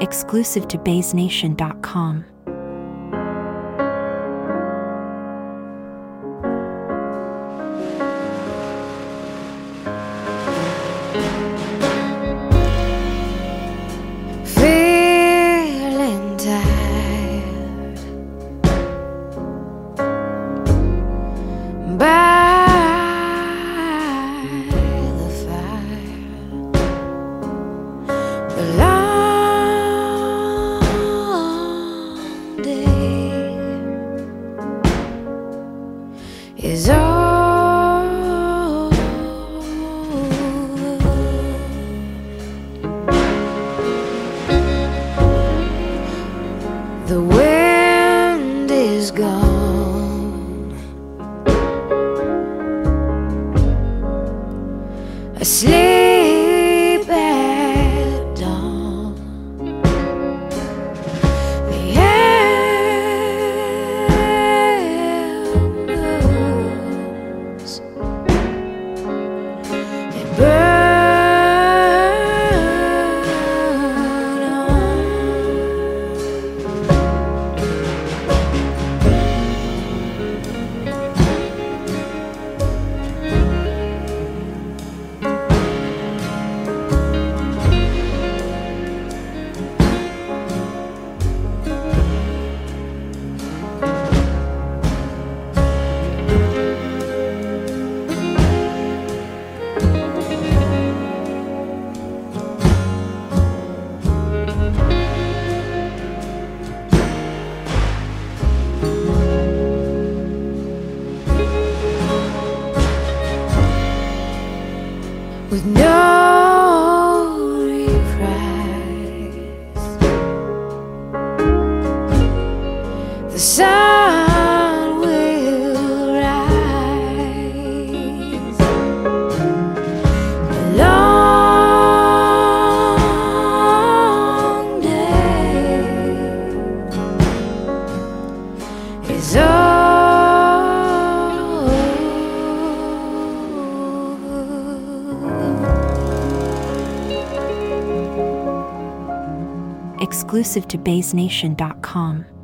Exclusive to BaysNation.com. Feeling tired by the fire, the long day is over. The wind is gone, asleep at dawn. The embers, they burn on. With no reprise, the sun will rise. The long day is over. Exclusive to BaysNation.com.